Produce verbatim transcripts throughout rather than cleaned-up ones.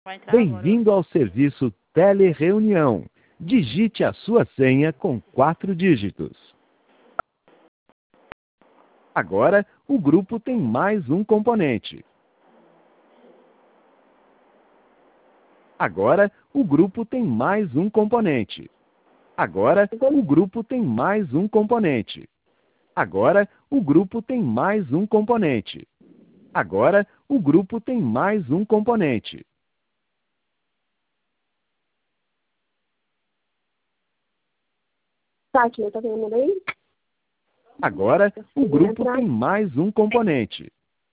Vai entrar agora. Bem-vindo ao serviço Telereunião. Digite a sua senha com quatro dígitos. Agora, o grupo tem mais um componente. Agora, o grupo tem mais um componente. Agora, o grupo tem mais um componente. Agora, o grupo tem mais um componente. Agora, o grupo tem mais um componente. Fátima, tá vendo aí? Agora, o grupo tem mais um componente.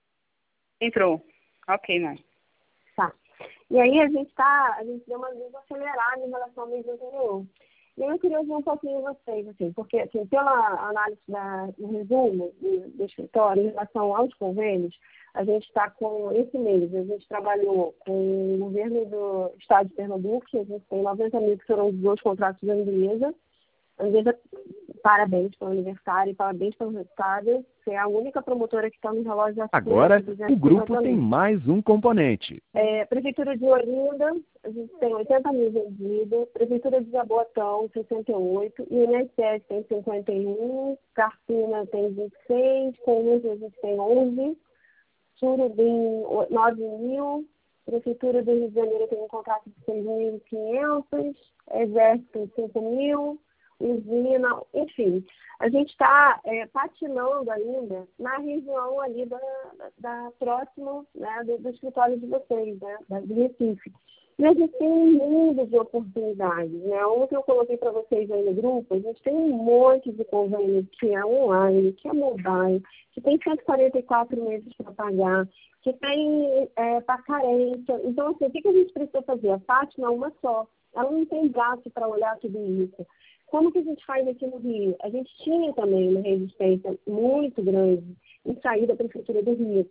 Entrou. Ok, mãe. Tá. E aí a gente tá, a gente deu uma luz acelerada em relação ao mês anterior. E aí eu queria ouvir um pouquinho de vocês, assim, porque assim, pela análise da, do resumo do, do escritório em relação aos convênios, a gente está com esse mês, a gente trabalhou com o governo do estado de Pernambuco, a gente tem noventa mil que foram os dois contratos da Anvisa. Anvisa, parabéns pelo aniversário, parabéns pelo resultado. Você é a única promotora que está no relógio acima. Agora, o grupo tem mais um componente. É, Prefeitura de Olinda, a gente tem oitenta mil vendidos. Prefeitura de Jaboatão, sessenta e oito. I N S S tem cinquenta e um. Carpina tem vinte e seis. Conjunto a gente tem onze. Surubim, nove mil. Prefeitura do Rio de Janeiro tem um contrato de seis mil e quinhentos. Exército, cinco mil. Usina, enfim, a gente está é, patinando ainda na região ali da, da, da próximo, né, do, do escritório de vocês, né, da, do Recife. E a gente tem um mundo de oportunidades, né? Ontem eu coloquei para vocês aí no grupo, a gente tem um monte de convênio que é online, que é mobile, que tem cento e quarenta e quatro meses para pagar, que tem é, para carência. Então, assim, o que, que a gente precisa fazer? A Fátima é uma só, ela não tem gato para olhar tudo isso. Como que a gente faz aqui no Rio? A gente tinha também uma resistência muito grande em sair da Prefeitura do Rio.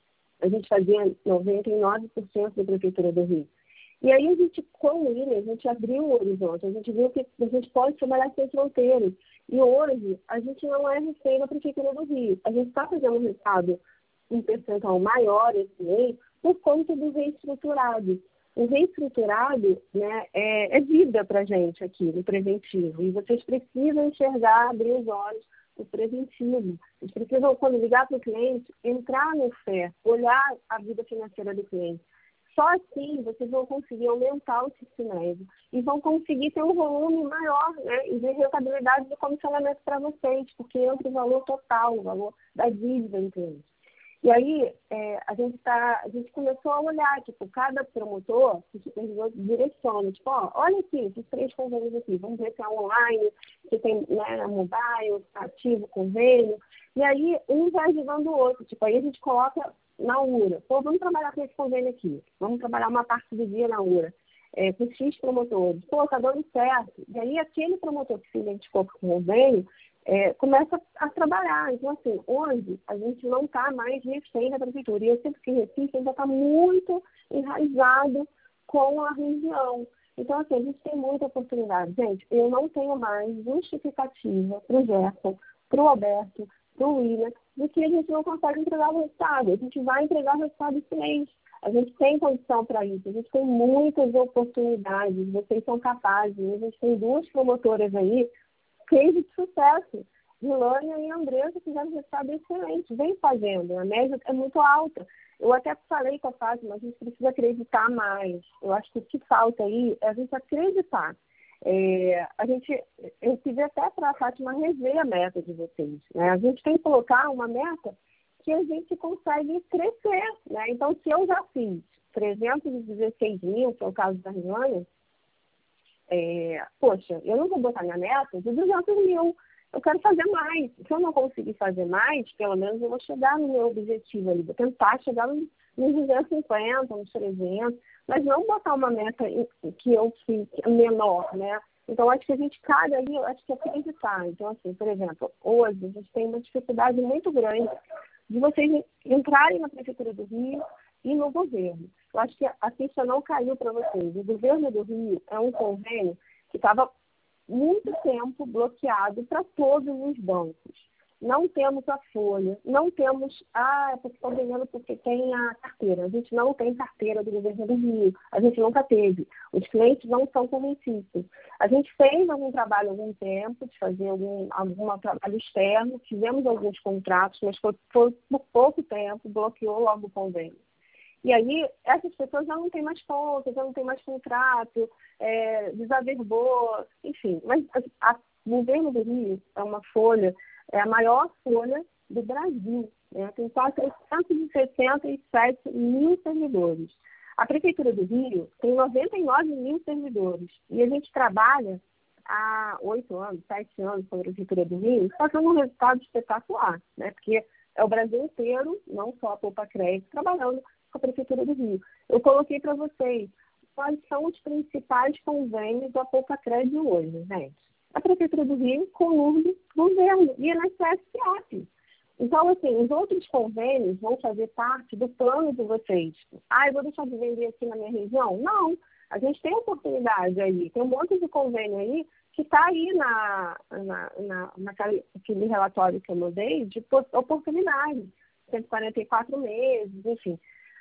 A gente fazia noventa e nove por cento da Prefeitura do Rio. E aí a gente, com o William, a gente abriu o horizonte, a gente viu que a gente pode trabalhar sem fronteiras. E hoje, a gente não é refém da Prefeitura do Rio. A gente está fazendo um resultado, um percentual maior esse mês, por conta do reestruturado. O reestruturado, né, é, é vida para a gente aqui, no preventivo. E vocês precisam enxergar, abrir os olhos no preventivo. Vocês precisam, quando ligar para o cliente, entrar no F E, olhar a vida financeira do cliente. Só assim vocês vão conseguir aumentar o ticket médio e vão conseguir ter um volume maior, né, e de rentabilidade de comissionamento para vocês, porque entra o valor total, o valor da dívida do cliente. E aí, é, a, gente tá, a gente começou a olhar, tipo, cada promotor, o supervisor direciona, tipo, ó, olha aqui, esses três convênios aqui, vamos ver se é online, se tem, né, mobile, ativo, convênio. E aí, um vai ajudando o outro, tipo, aí a gente coloca na U R A. Pô, vamos trabalhar com esse convênio aqui, vamos trabalhar uma parte do dia na U R A. É, com X promotores. Pô, tá dando certo. E aí, aquele promotor que se identificou com o convênio, É, começa a trabalhar. Então, assim, hoje a gente não está mais refém da prefeitura. E eu sempre que Recife ainda está muito enraizado com a região. Então, assim, a gente tem muita oportunidade. Gente, eu não tenho mais justificativa para o Gerson, para o Alberto, para o William, de que a gente não consegue entregar o resultado. A gente vai entregar o resultado esse mês. A gente tem condição para isso. A gente tem muitas oportunidades. Vocês são capazes. A gente tem duas promotoras aí, case de sucesso. Dilânia e Andressa fizeram resultado excelente. Vem fazendo. A média é muito alta. Eu até falei com a Fátima, a gente precisa acreditar mais. Eu acho que o que falta aí é a gente acreditar. É, a gente, eu pedi até para a Fátima rever a meta de vocês. Né? A gente tem que colocar uma meta que a gente consegue crescer. Né? Então, se eu já fiz trezentos e dezesseis mil, que é o caso da Dilânia, É, poxa, eu não vou botar minha meta de duzentos mil. Eu quero fazer mais. Se eu não conseguir fazer mais, pelo menos eu vou chegar no meu objetivo ali. Vou tentar chegar nos duzentos e cinquenta, nos trezentos, mas não botar uma meta que eu fiz menor, né? Então, acho que a gente cabe ali, acho que é acreditar. Então, assim, por exemplo, hoje a gente tem uma dificuldade muito grande de vocês entrarem na Prefeitura do Rio e no governo. Eu acho que a ficha não caiu para vocês. O governo do Rio é um convênio que estava muito tempo bloqueado para todos os bancos. não temos a folha, não temos, ah, porque estão vendendo porque tem a carteira. A gente não tem carteira do governo do Rio, a gente nunca teve. Os clientes não são correntistas. A gente fez algum trabalho há algum tempo, de fazer algum, algum trabalho externo, fizemos alguns contratos, mas foi, foi por pouco tempo, bloqueou logo o convênio. E aí, essas pessoas já não têm mais conta, já não têm mais contrato, é, desaverbou, enfim. Mas a, a, o governo do Rio é uma folha, é a maior folha do Brasil, né? Tem quatrocentos e sessenta e sete mil servidores. A Prefeitura do Rio tem noventa e nove mil servidores. E a gente trabalha há oito anos, sete anos com a Prefeitura do Rio, fazendo um resultado espetacular, né? Porque é o Brasil inteiro, não só a Poupa Crédito, trabalhando com a Prefeitura do Rio. Eu coloquei para vocês quais são os principais convênios da Poupa Crédito hoje, gente. A Prefeitura do Rio, Conurb, governo, e I N S S e A P. Então, assim, os outros convênios vão fazer parte do plano de vocês. Ah, eu vou deixar de vender aqui na minha região? Não. A gente tem oportunidade aí. Tem um monte de convênio aí que está aí na, na, na, naquele relatório que eu mandei de oportunidade. cento e quarenta e quatro meses, enfim.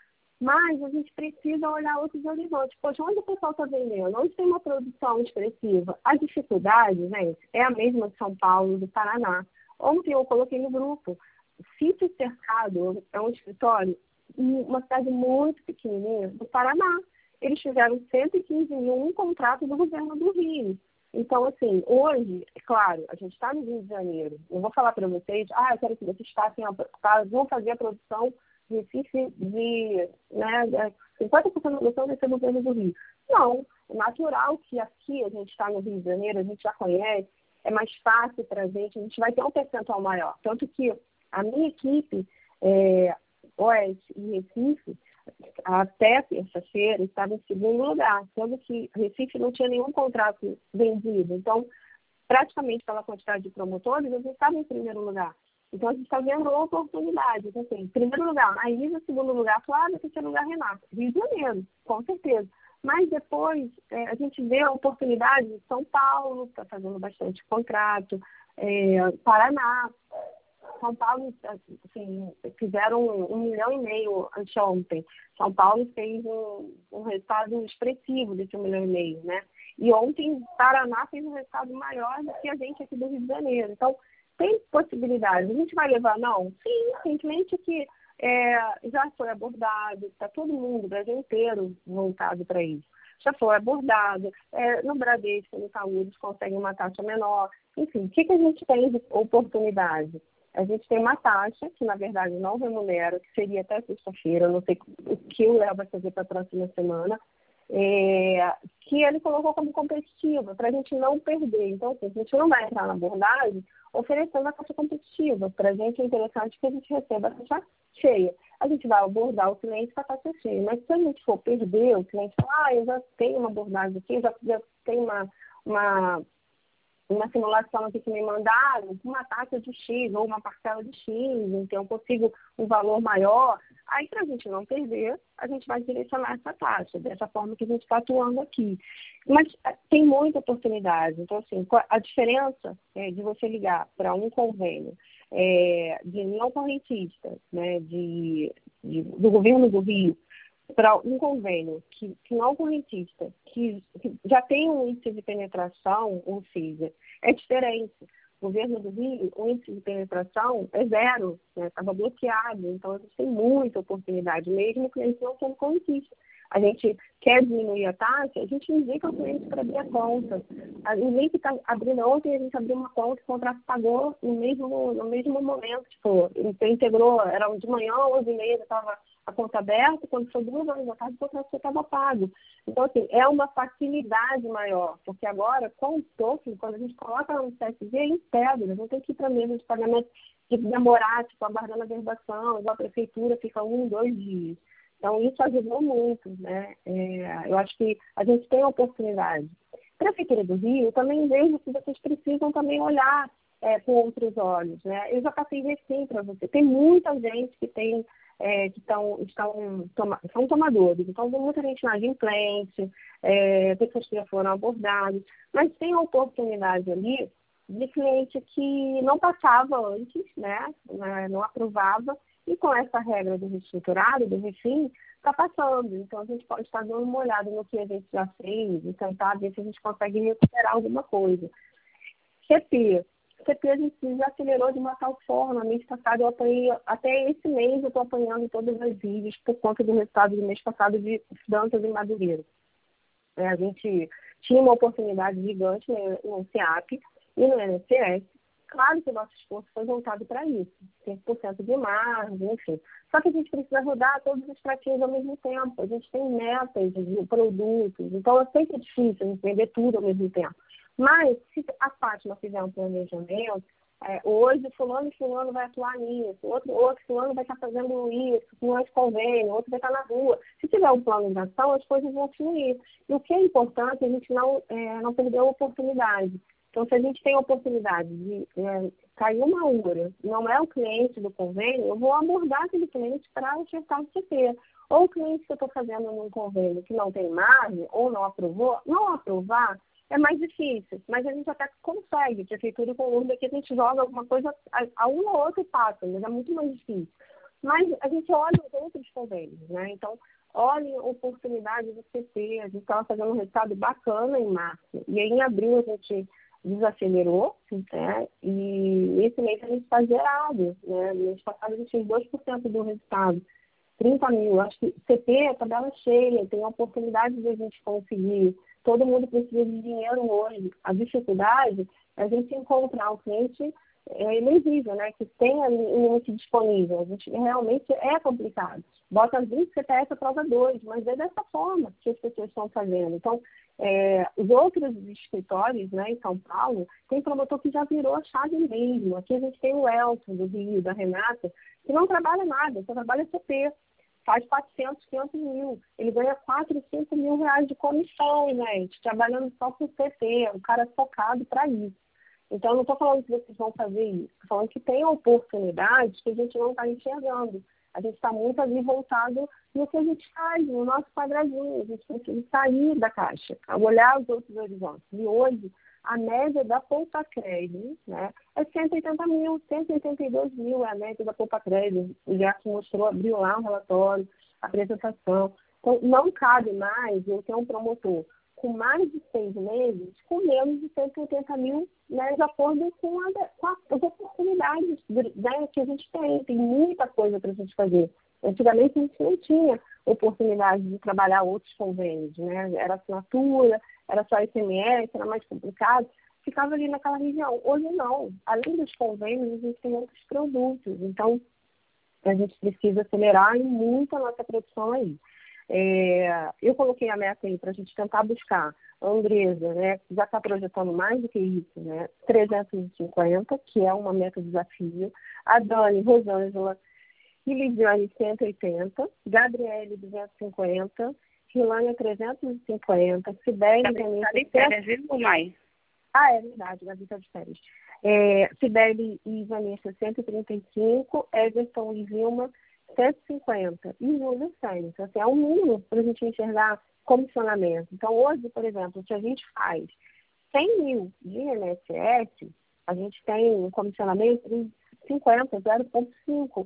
Mas a gente precisa olhar outros horizontes. Poxa, onde o pessoal está vendendo? Onde tem uma produção expressiva? A dificuldade, gente, é a mesma de São Paulo, do Paraná. Ontem eu coloquei no grupo. Sítio Cercado é um escritório em uma cidade muito pequenininha do Paraná. Eles fizeram cento e quinze mil um contrato do governo do Rio. Então, assim, hoje, é claro, a gente está no Rio de Janeiro. Eu vou falar para vocês, ah, eu quero que vocês façam a, vão fazer a produção de, de né, cinquenta por cento da produção vai ser no governo do Rio. Não, é natural que aqui a gente está no Rio de Janeiro, a gente já conhece, é mais fácil para a gente, a gente vai ter um percentual maior. Tanto que a minha equipe, é, Oeste e Recife, até terça-feira, estava em segundo lugar, sendo que Recife não tinha nenhum contrato vendido. Então, praticamente pela quantidade de promotores, a gente estava em primeiro lugar. Então, a gente está vendo oportunidade. Então, assim, primeiro lugar, Maísa, segundo lugar, Flávia, terceiro lugar, Renato. Rio de Janeiro, com certeza. Mas depois, é, a gente vê a oportunidade de São Paulo, que está fazendo bastante contrato, é, Paraná. São Paulo, assim, fizeram um, um milhão e meio anteontem. São Paulo fez um, um resultado expressivo desse um milhão e meio, né? E ontem, Paraná fez um resultado maior do que a gente aqui do Rio de Janeiro. Então, tem possibilidade. A gente vai levar, não? Sim, simplesmente que é, já foi abordado, está todo mundo, o Brasil inteiro, voltado para isso. Já foi abordado. É, no Bradesco, no Itaú, eles conseguem uma taxa menor. Enfim, o que, que a gente tem de oportunidade? A gente tem uma taxa que, na verdade, não remunera, que seria até sexta-feira, não sei o que o Léo vai fazer para a próxima semana, é, que ele colocou como competitiva, para a gente não perder. Então, assim, a gente não vai entrar na abordagem oferecendo a taxa competitiva. Para a gente é interessante que a gente receba a taxa cheia. A gente vai abordar o cliente com a taxa cheia. Mas se a gente for perder, o cliente fala, ah, eu já tenho uma abordagem aqui, eu já, já tenho uma... uma uma simulação aqui que me mandaram, com uma taxa de X ou uma parcela de X, então eu consigo um valor maior. Aí, para a gente não perder, a gente vai direcionar essa taxa, dessa forma que a gente está atuando aqui. Mas tem muita oportunidade. Então, assim, a diferença é de você ligar para um convênio é, de não correntista, né, de, de, do governo do Rio, para um convênio que, que não correntista, que, que já tem um índice de penetração, ou seja, é diferente. O governo do Rio, o índice de penetração é zero, estava né? bloqueado, então a gente tem muita oportunidade, mesmo o cliente não sendo correntista. A gente quer diminuir a taxa, a gente indica o cliente para abrir a conta. A gente está abrindo ontem, a gente abriu uma conta, o contrato pagou no mesmo, no mesmo momento. Tipo, ele integrou, era de manhã, onze e meia, estava a conta aberta, quando foi duas horas da tarde, o contrato já estava pago. Então, assim, é uma facilidade maior, porque agora, com o token, quando a gente coloca no C S V, é integra, não tem que ir para a mesa de pagamento, de demorar, tipo, aguardando a verbação, igual a prefeitura fica um, dois dias. Então, isso ajudou muito, né? É, eu acho que a gente tem a oportunidade. Prefeitura do Rio, eu também vejo que vocês precisam também olhar é, com outros olhos, né? Eu já passei recém para você. Tem muita gente que tem, é, que tão, estão, toma, são tomadores. Então, tem muita gente na inadimplente, é, pessoas que já foram abordadas. Mas tem a oportunidade ali de cliente que não passava antes, né, não aprovava, e com essa regra do reestruturado, do refim, está passando. Então, a gente pode estar dando uma olhada no que a gente já fez e tentar ver se a gente consegue recuperar alguma coisa. C P. C P a gente desacelerou de uma tal forma. Mês passado, eu apanhei, até esse mês, eu estou apanhando todas as vídeos por conta do resultado do mês passado de Dantas e Madureira. É, a gente tinha uma oportunidade gigante no C A P e no N S S. Claro que o nosso esforço foi voltado para isso, cinco por cento de margem, enfim. Só que a gente precisa rodar todos os pratinhos ao mesmo tempo. A gente tem metas de produtos, então eu sei que é difícil a gente vender tudo ao mesmo tempo. Mas, se a Fátima fizer um planejamento, é, hoje fulano e fulano vai atuar nisso, outro, outro fulano vai estar fazendo isso, com esse convênio, outro vai estar na rua. Se tiver um plano de ação, as coisas vão fluir. E o que é importante, a gente não, é, não perder a oportunidade. Então, se a gente tem a oportunidade de é, cair uma URA, não é o cliente do convênio, eu vou abordar aquele cliente para ofertar o C P. Ou o cliente que eu estou fazendo num convênio que não tem margem, ou não aprovou, não aprovar, é mais difícil, mas a gente até consegue. Prefeitura com urna que a gente joga alguma coisa, a, a um ou outro passa, mas é muito mais difícil. Mas a gente olha os outros convênios, né? Então, olhem a oportunidade do C P. A gente estava fazendo um resultado bacana em março. E aí, em abril, a gente desacelerou, né? E esse mês a gente está zerado, né? No mês passado a gente fez dois por cento do resultado, trinta mil. Acho que C P é tabela cheia, tem a oportunidade de a gente conseguir. Todo mundo precisa de dinheiro hoje. A dificuldade é a gente encontrar um cliente é, elegível, né? Que tenha limite disponível. A gente realmente é complicado. Bota vinte C P F prova dois, mas é dessa forma que as pessoas estão fazendo. Então, É, os outros escritórios, né, em São Paulo, tem promotor que já virou a chave mesmo. Aqui a gente tem o Elton, do Rio, da Renata, que não trabalha nada, só trabalha C P. Faz quatrocentos, quinhentos mil. Ele ganha quatro, cinco mil reais de comissão, gente, trabalhando só com C P. O cara é focado para isso. Então, eu não estou falando que vocês vão fazer isso. Estou falando que tem oportunidades que a gente não está enxergando. A gente está muito ali voltado no que a gente faz, no nosso quadradinho. A gente precisa sair da caixa, olhar os outros horizontes. E hoje, a média da Poupa Crédito, né, é cento e oitenta mil, cento e oitenta e dois mil é a média da Poupa Crédito. O Gerson mostrou, abriu lá um relatório, a apresentação. Então, não cabe mais eu ter um promotor com mais de seis meses, com menos de cento e oitenta mil, né, de acordo com, a, com a, as oportunidades, né, que a gente tem. Tem muita coisa para a gente fazer. Antigamente, a gente não tinha oportunidade de trabalhar outros convênios, né? Era assinatura, era só S M S, era mais complicado. Ficava ali naquela região. Hoje, não. Além dos convênios, a gente tem outros produtos. Então, a gente precisa acelerar muito a nossa produção aí. É, eu coloquei a meta aí para a gente tentar buscar a Andresa, né, que já está projetando mais do que isso, né, trezentos e cinquenta, que é uma meta desafio, a Dani, Rosângela e Lidiane cento e oitenta, Gabriele duzentos e cinquenta, Rilânia trezentos e cinquenta, Sibeli... Está de férias, viu, Mai? Ah, é verdade, Gabi está de férias. É, Sibeli e Vanessa cento e trinta e cinco, Everton e Vilma cento e cinquenta e Júlio cem. Então, assim, é um mínimo para a gente enxergar comissionamento. Então, hoje, por exemplo, se a gente faz cem mil de I N S S, a gente tem um comissionamento de cinquenta, zero vírgula cinco,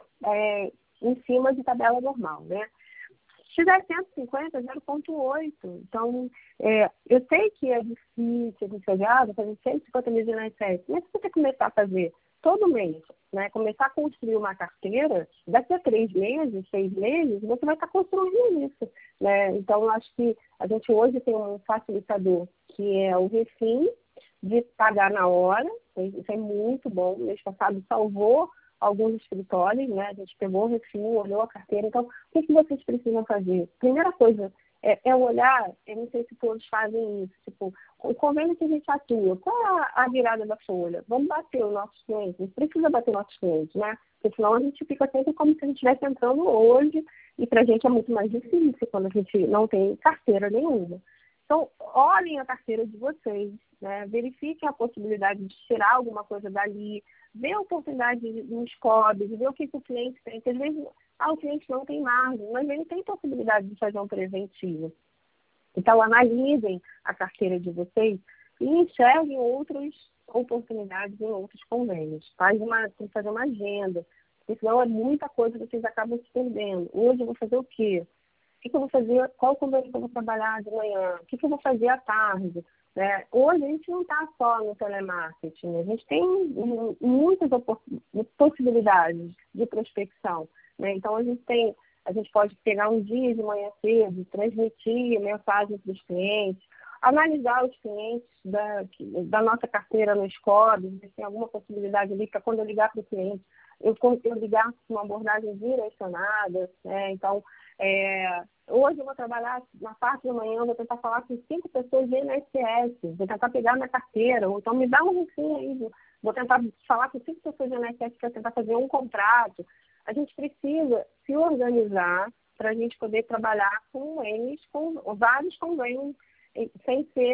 é, em cima de tabela normal, né? Se tiver cento e cinquenta, zero vírgula oito. Então, é, eu sei que é difícil a gente fazer, fazer cento e cinquenta mil de I N S S, mas se você começar a fazer todo mês, né, começar a construir uma carteira, daqui a três meses, seis meses, você vai estar construindo isso, né? Então, eu acho que a gente hoje tem um facilitador, que é o Refim, de pagar na hora. Isso é muito bom. O mês passado salvou alguns escritórios, né? A gente pegou o Refim, olhou a carteira. Então, o que, que vocês precisam fazer? Primeira coisa, é, é olhar, eu não sei se todos fazem isso, tipo, o convênio que a gente atua, qual é a, a virada da folha? Vamos bater os nossos clientes, a gente precisa bater os nossos clientes, né? Porque senão a gente fica sempre como se a gente estivesse entrando hoje, e para a gente é muito mais difícil quando a gente não tem carteira nenhuma. Então, olhem a carteira de vocês, né? Verifiquem a possibilidade de tirar alguma coisa dali, ver a oportunidade nos C O Bs, ver o que, que o cliente tem, porque às vezes ah, o cliente não tem margem, mas ele tem possibilidade de fazer um preventivo. Então, analisem a carteira de vocês e enxerguem outros, oportunidades em outros convênios. Faz uma, tem que fazer uma agenda, porque senão é muita coisa que vocês acabam se perdendo. Hoje eu vou fazer o quê? O que, que eu vou fazer? Qual convênio que eu vou trabalhar de manhã? O que, que eu vou fazer à tarde? Né? Hoje a gente não está só no telemarketing, a gente tem muitas possibilidades de prospecção. Né? Então a gente tem, a gente pode pegar um dia de manhã cedo, transmitir mensagem para os clientes, analisar os clientes da, da nossa carteira no Score, se tem alguma possibilidade ali para quando eu ligar para o cliente, eu, eu ligar com uma abordagem direcionada. Né? Então, é, hoje eu vou trabalhar na parte da manhã, vou tentar falar com cinco pessoas de I N S S, vou tentar pegar minha carteira, ou então me dá um refim aí, vou tentar falar com cinco pessoas de I N S S para tentar fazer um contrato. A gente precisa se organizar para a gente poder trabalhar com eles, com vários convênios, sem ser,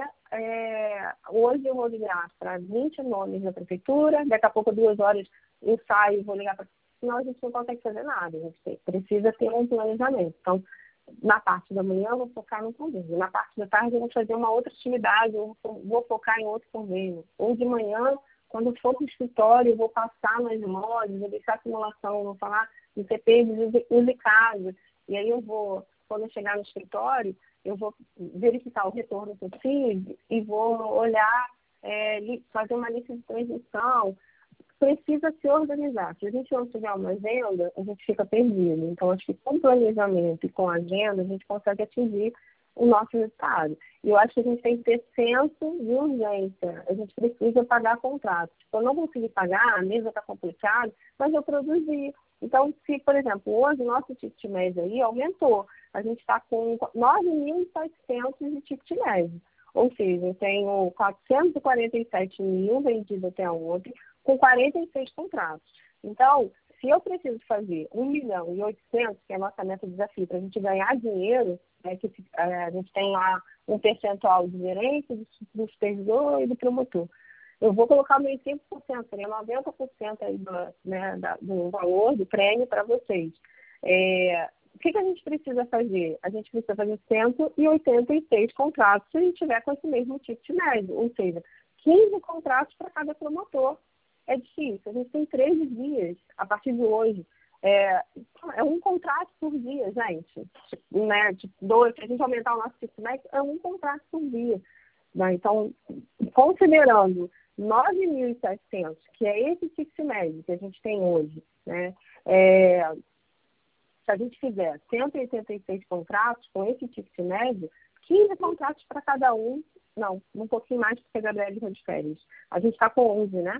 é, hoje eu vou ligar para vinte nomes da prefeitura, daqui a pouco, duas horas, eu saio e vou ligar para... Senão a gente não consegue fazer nada, a gente precisa ter um planejamento. Então, na parte da manhã eu vou focar no convênio, na parte da tarde eu vou fazer uma outra atividade, eu vou focar em outro convênio. Ou de manhã, quando eu for para o escritório, eu vou passar nas lojas, vou deixar a simulação, vou falar de C P de uso em casa, e aí eu vou, quando eu chegar no escritório, eu vou verificar o retorno que eu tive e vou olhar, é, fazer uma lista de transmissão. Precisa se organizar. Se a gente não tiver uma agenda, a gente fica perdido. Então, acho que com planejamento e com agenda, a gente consegue atingir o nosso resultado. E eu acho que a gente tem que ter senso de urgência. A gente precisa pagar contratos. Se eu não conseguir pagar, a mesa está complicada, mas eu produzi. Então, se, por exemplo, hoje o nosso ticket médio aí aumentou. A gente está com nove mil e setecentos de ticket médio. Ou seja, eu tenho quatrocentos e quarenta e sete mil vendidos até ontem, com quarenta e seis contratos. Então, se eu preciso fazer um milhão e oitocentos, que é a nossa meta de desafio, para a gente ganhar dinheiro, né, que a gente tem lá um percentual de gerente, do supervisor e do promotor. Eu vou colocar meio cinco por cento, seria noventa por cento aí do, né, do valor, do prêmio para vocês. É, o que, que a gente precisa fazer? A gente precisa fazer cento e oitenta e seis contratos se a gente tiver com esse mesmo ticket médio, ou seja, quinze contratos para cada promotor. É difícil, a gente tem treze dias a partir de hoje. É, é um contrato por dia, gente. Né? Tipo, dois, se a gente aumentar o nosso ticket médio, é um contrato por dia. Né? Então, considerando nove mil e setecentos, que é esse ticket médio que a gente tem hoje, né? É, se a gente fizer cento e oitenta e seis contratos com esse ticket médio, quinze contratos para cada um, não, um pouquinho mais porque a Gabriela está de férias. A gente está com onze, né?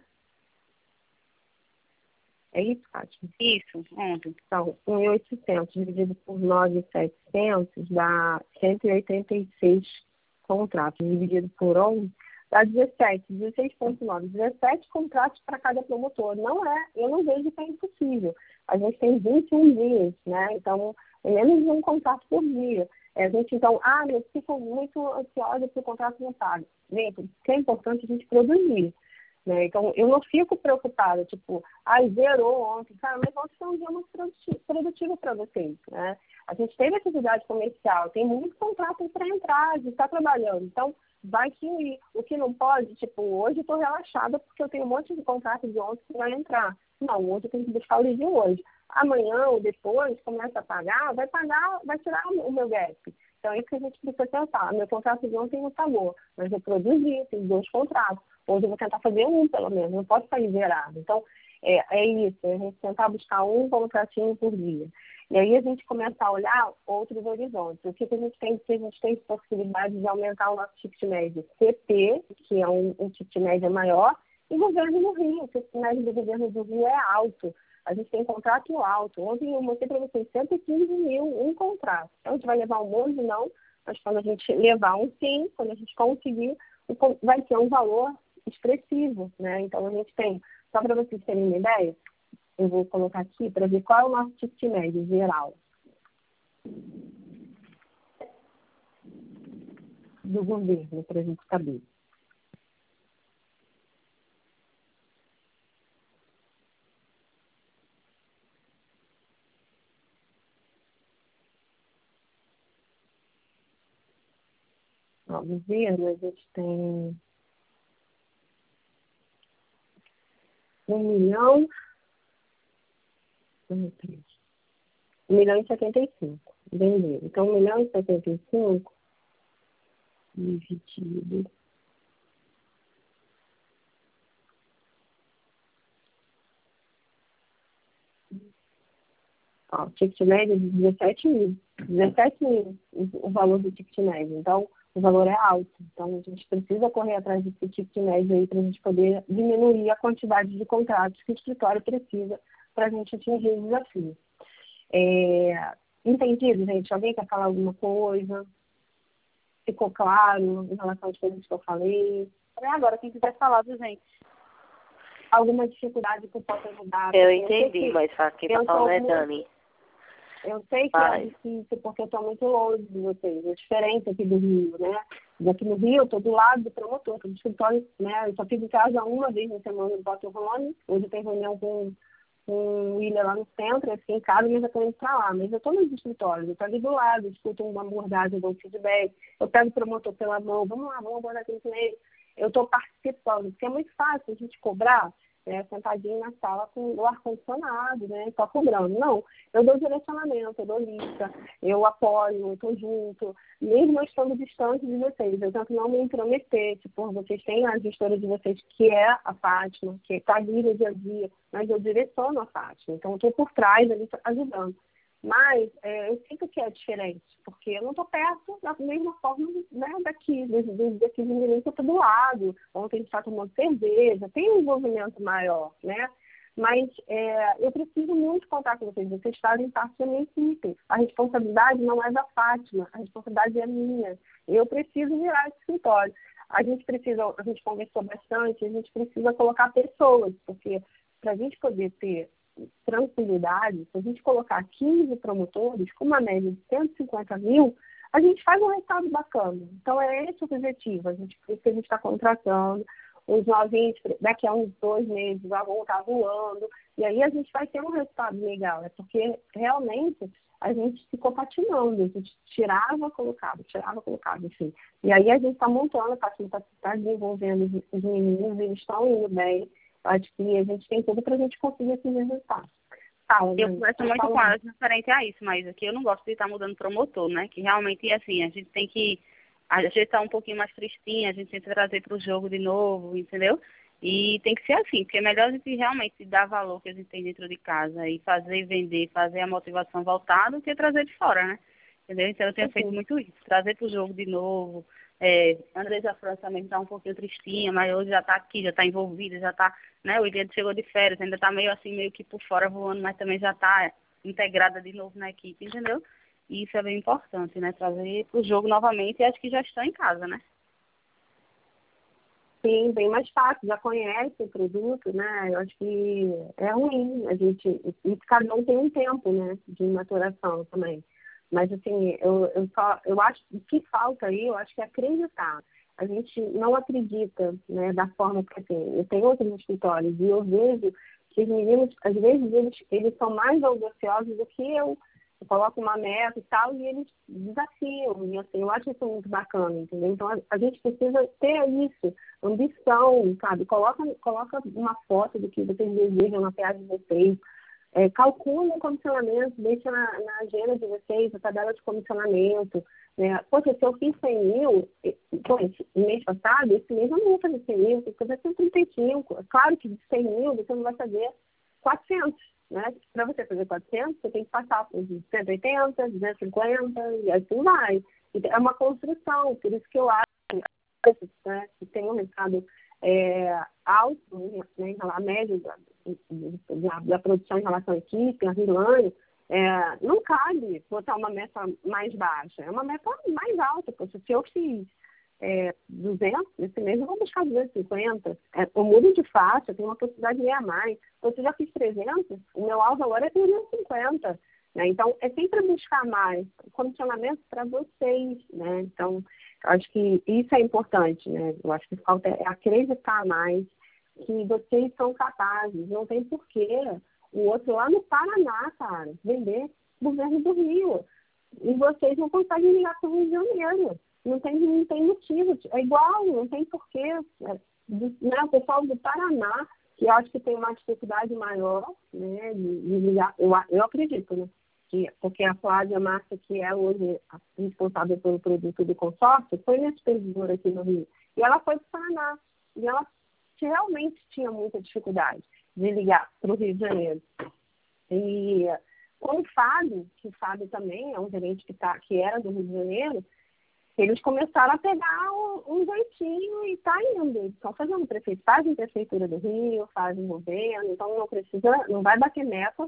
É isso, Fátima? Isso, onze. Então, um mil e oitocentos dividido por nove mil e setecentos dá cento e oitenta e seis contratos, dividido por onze, dá dezessete, dezesseis vírgula nove, dezessete contratos para cada promotor. Não é, eu não vejo que é impossível. A gente tem vinte e um dias, né? Então, é menos de um contrato por dia. É, a gente, então, ah, eu fico muito ansiosa porque o contrato não paga. Gente, o que é importante a gente produzir. Né? Então, eu não fico preocupada, tipo, ah, zerou ontem, cara, mas ontem foi um dia muito produtivo para vocês, né? A gente teve atividade comercial, tem muito contrato para entrar, a gente está trabalhando, então vai fluir. O que não pode, tipo, hoje eu estou relaxada porque eu tenho um monte de contrato de ontem que vai entrar. Não, hoje eu tenho que buscar o lead de hoje. Amanhã ou depois, começa a pagar, vai pagar, vai tirar o meu gap. Então, é isso que a gente precisa pensar. Meu contrato de ontem não pagou, mas eu produzi, fiz dois contratos. Hoje eu vou tentar fazer um, pelo menos. Não pode sair zerado. Então, é, é isso. A gente tentar buscar um contratinho por dia. E aí a gente começa a olhar outros horizontes. O que, que a gente tem? Que a gente tem possibilidade de aumentar o nosso ticket médio C P, que é um, um ticket médio maior, e governo do Rio. O ticket médio do governo do Rio é alto. A gente tem contrato alto. Ontem eu mostrei para vocês cento e quinze mil, um contrato. Então, a gente vai levar um monte, não. Mas quando a gente levar um sim, quando a gente conseguir, vai ter um valor expressivo, né? Então, a gente tem, só para vocês terem uma ideia, eu vou colocar aqui para ver qual é o nosso ticket médio geral do governo, para a gente saber. Ó, governo, a gente tem um milhão, um milhão e setenta e cinco, vender. Então, um milhão e setenta e cinco dividido. Ó, ticket médio de dezessete mil. dezessete mil o valor do ticket médio. Então, o valor é alto. Então, a gente precisa correr atrás desse ticket médio aí para a gente poder diminuir a quantidade de contratos que o escritório precisa para a gente atingir o desafio. É, entendido, gente? Alguém quer falar alguma coisa? Ficou claro em relação às coisas que eu falei? É agora, quem quiser falar, viu, gente? Alguma dificuldade que eu possa ajudar? Eu entendi, mas aqui tá falando é muito... Dani. Eu sei que Vai. é difícil porque eu estou muito longe de vocês. É diferente aqui do Rio, né? Aqui no Rio, eu estou do lado do promotor, estou no escritório, né? Eu só fico em casa uma vez na semana, eu boto o Rony. Hoje tem reunião com, com o William lá no centro, eu fiquei em casa, mas eu estou indo para lá. Mas eu estou nos escritórios, eu estou ali do lado, escuto uma abordagem, dou um feedback. Eu pego o promotor pela mão, vamos lá, vamos abordar aquilo com ele. Eu estou participando, porque é muito fácil a gente cobrar, né, sentadinho na sala com o ar-condicionado, né, só cobrando. Não, eu dou direcionamento, eu dou lista, eu apoio, eu estou junto, mesmo eu estando distante de vocês. Eu tento não me intrometer, tipo, vocês têm a gestora de vocês, que é a Fátima, que está ali no dia a dia, mas eu direciono a Fátima. Então, eu estou por trás ali ajudando. Mas é, eu sinto que é diferente, porque eu não estou perto da mesma forma, né, daqui, daqui de ninguém que eu estou do lado, ontem a gente está tomando cerveja, tem um envolvimento maior, né? Mas é, eu preciso muito contar com vocês, vocês fazem parte da minha equipe. A responsabilidade não é da Fátima, a responsabilidade é minha. Eu preciso virar esse escritório. A gente precisa, a gente conversou bastante, a gente precisa colocar pessoas, porque para a gente poder ter tranquilidade, se a gente colocar quinze promotores com uma média de cento e cinquenta mil, a gente faz um resultado bacana. Então, é esse o objetivo. A gente, por isso que a gente está contratando. Os novinhos, daqui a uns dois meses, vão estar voando. E aí a gente vai ter um resultado legal. É porque, realmente, a gente ficou patinando. A gente tirava, colocava, tirava, colocava, enfim. E aí a gente está montando, está tá desenvolvendo os meninos, eles estão indo bem. Acho que a gente tem tudo para a gente conseguir esses resultados. Fala, Eu gente. converso muito Fala com elas referente a isso, mas aqui eu não gosto de estar mudando promotor, né? Que realmente, assim, a gente tem que... A gente está um pouquinho mais tristinha, a gente tem que trazer para o jogo de novo, entendeu? E tem que ser assim, porque é melhor a gente realmente dar valor que a gente tem dentro de casa e fazer vender, fazer a motivação voltar do que trazer de fora, né? Entendeu? Então eu tenho feito muito isso, trazer para o jogo de novo. É, Andresa França também está um pouquinho tristinha, mas hoje já está aqui, já está envolvida, já está, né? O William chegou de férias, ainda está meio assim, meio que por fora voando, mas também já está integrada de novo na equipe, entendeu? E isso é bem importante, né? Trazer para o jogo novamente e acho que já estão em casa, né? Sim, bem mais fácil, já conhece o produto, né? Eu acho que é ruim, a gente, e cada um tem um tempo, né, de maturação também. Mas, assim, eu, eu, só, eu acho que o que falta aí, eu acho que é acreditar. A gente não acredita, né, da forma que, assim, eu tenho outros escritórios e eu vejo que os meninos, às vezes, eles, eles são mais audaciosos do que eu. Eu coloco uma meta e tal, e eles desafiam. E, assim, eu acho isso muito bacana, entendeu? Então, a, a gente precisa ter isso, ambição, sabe? Coloca, coloca uma foto do que vocês desejam na P A de vocês. É, calcule o comissionamento, deixa na, na agenda de vocês a tabela de comissionamento. Né? Poxa, se eu fiz cem mil, pô, esse mês passado, esse mês eu não vou fazer cem mil, porque vai ser trinta e cinco. É claro que de cem mil você não vai fazer quatrocentos. Né? Para você fazer quatrocentos, você tem que passar por cento e oitenta, duzentos e cinquenta, e assim vai. É uma construção, por isso que eu acho, né, que tem um mercado é, alto, né, a média da, da, da produção em relação à equipe, a Rilane, é, não cabe botar uma meta mais baixa, é uma meta mais alta, porque se eu fiz é, duzentos, esse mês eu vou buscar duzentos e cinquenta, é, eu mudo de faixa, eu tenho uma possibilidade de ir a mais, então se eu já fiz trezentos, o meu alvo agora é trezentos e cinquenta, né? Então é sempre buscar mais condicionamento para vocês, né? Então acho que isso é importante, né? Eu acho que falta é acreditar mais que vocês são capazes, não tem porquê o outro lá no Paraná, cara, vender governo do Rio, e vocês não conseguem ligar para o Rio de Janeiro. Não tem, não tem motivo, é igual, não tem porquê. É, né, o pessoal do Paraná, que eu acho que tem uma dificuldade maior, né, de, de ligar, eu, eu acredito, né, que, porque a Flávia Márcia, que é hoje a responsável pelo produto do consórcio, foi minha supervisora aqui no Rio, e ela foi para o Paraná, e ela realmente tinha muita dificuldade de ligar para o Rio de Janeiro. E com o Fábio, que o Fábio também é um gerente que, tá, que era do Rio de Janeiro, eles começaram a pegar um, um jeitinho e tá indo. Eles estão fazendo prefeito, fazem prefeitura do Rio, fazem governo, então não precisa, não vai bater meta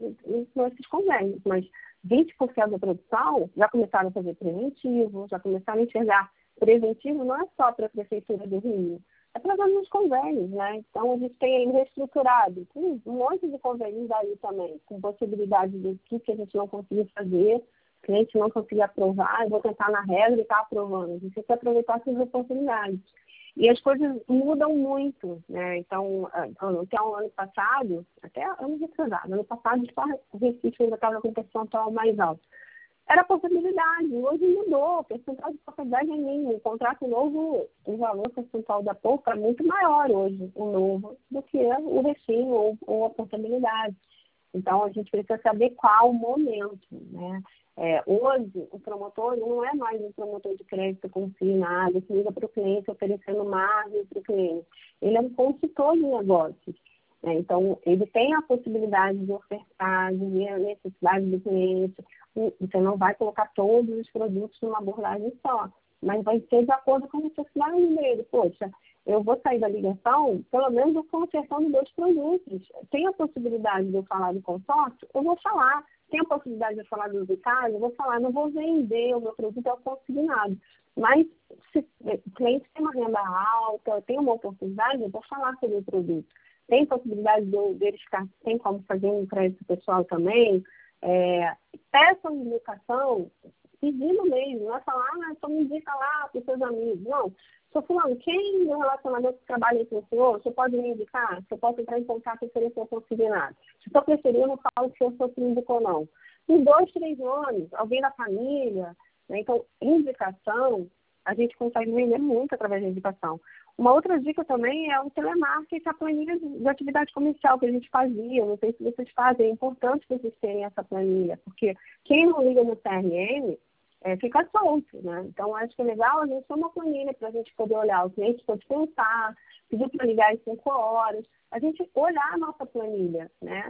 nesses convênios, mas vinte por cento da produção já começaram a fazer preventivo, já começaram a enxergar preventivo não é só para a prefeitura do Rio, é para todos os convênios, né? Então a gente tem aí reestruturado, tem um monte de convênios aí também, com possibilidade do que, que a gente não conseguiu fazer, que a gente não conseguia aprovar, eu vou tentar na regra e está aprovando. A gente tem que aproveitar essas oportunidades. E as coisas mudam muito, né? Então, até o ano passado, até ano retrasado, ano passado só o Recife ainda estava com o percentual mais alto. Era possibilidade, hoje mudou, o percentual de possibilidade é mínimo. O contrato novo, o valor percentual da poupa é muito maior hoje, o novo, do que o recém ou, ou a portabilidade. Então, a gente precisa saber qual o momento, né? É, hoje, o promotor não é mais um promotor de crédito consignado, que liga para o cliente oferecendo margem para o cliente. Ele é um consultor de negócios. Né? Então, ele tem a possibilidade de ofertar, de ver a necessidade do cliente. Você não vai colocar todos os produtos numa abordagem só, mas vai ser de acordo com a necessidade dele. Poxa, eu vou sair da ligação, pelo menos eu consertando dois produtos. Tem a possibilidade de eu falar do consórcio? Eu vou falar. Tem a possibilidade de eu falar do Vitário? Eu vou falar. Não vou vender o meu produto ao consignado. Mas se o cliente tem uma renda alta, tem uma oportunidade, eu vou falar sobre o produto. Tem possibilidade de eu verificar se tem como fazer um crédito pessoal também. É, peça uma indicação pedindo mesmo. Não é falar, ah, só me indica lá para os seus amigos. Não. Estou falando, quem do relacionamento que trabalha com o senhor, você pode me indicar? Você pode entrar em contato e oferecer o consignado. Se eu preferir, eu não falo se eu sou seu indicou ou não. Em dois, três anos, alguém da família, né? Então, indicação, a gente consegue vender muito através da indicação. Uma outra dica também é o telemarketing, a planilha de atividade comercial que a gente fazia. Não sei se vocês fazem, é importante vocês terem essa planilha, porque quem não liga no C R M, É, fica solto, né? Então, acho que é legal a gente ter uma planilha para a gente poder olhar. O cliente pode pensar, pedir para ligar em cinco horas. A gente olhar a nossa planilha, né?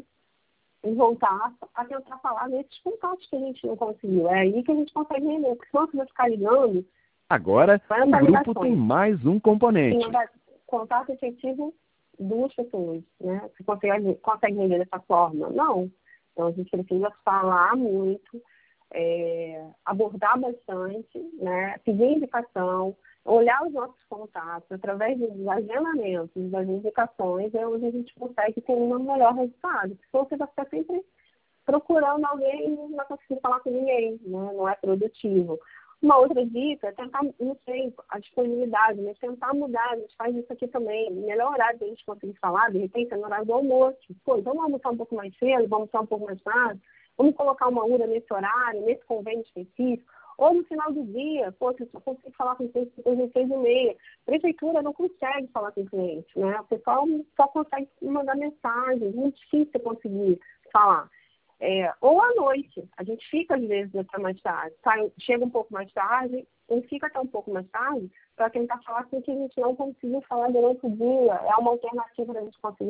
E voltar a tentar falar nesses contatos que a gente não conseguiu. É aí que a gente consegue vender. Porque senão você vai ficar ligando... Agora, o grupo tem mais um componente. Tem contato efetivo, duas pessoas, né? Você consegue, consegue vender dessa forma? Não. Então, a gente precisa falar muito, É, abordar bastante, né, pedir indicação, olhar os nossos contatos, através dos agendamentos, das indicações, é onde a gente consegue ter um melhor resultado. Porque você vai ficar sempre procurando alguém e não vai conseguir falar com ninguém, né, não é produtivo. Uma outra dica é tentar, não sei, a disponibilidade, mas tentar mudar, a gente faz isso aqui também, melhor horário que a gente conseguir falar, de repente é no horário do almoço. Pô, então vamos almoçar um pouco mais cedo, vamos almoçar um pouco mais tarde, vamos colocar uma hora nesse horário, nesse convênio específico, ou no final do dia, pô, se eu só consigo falar com o cliente depois das seis e meia. Prefeitura não consegue falar com o cliente, né? O pessoal só consegue mandar mensagem, é muito difícil conseguir falar. É, ou à noite, a gente fica às vezes até mais tarde, sai, chega um pouco mais tarde, ou fica até um pouco mais tarde, para tentar falar com o que a gente não conseguiu falar durante o dia. É uma alternativa para a gente conseguir